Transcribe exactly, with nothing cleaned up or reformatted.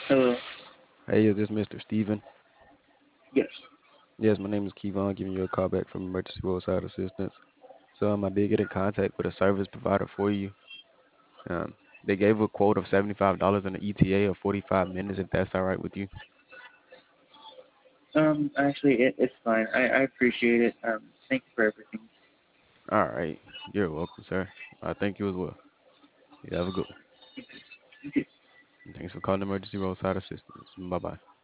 Hello. Hey, is this Mister Steven? Yes. Yes, my name is Kevon, giving you a call back from Emergency Roadside Assistance. So um, I did get in contact with a service provider for you. Um, they gave a quote of seventy-five dollars and an E T A of forty-five minutes, if that's all right with you. Um. Actually, it, it's fine. I, I appreciate it. Um. Thank you for everything. All right, you're welcome, sir. I thank you as well. You have a good one. Thank you. And thanks for calling Emergency Roadside Assistance. Bye bye.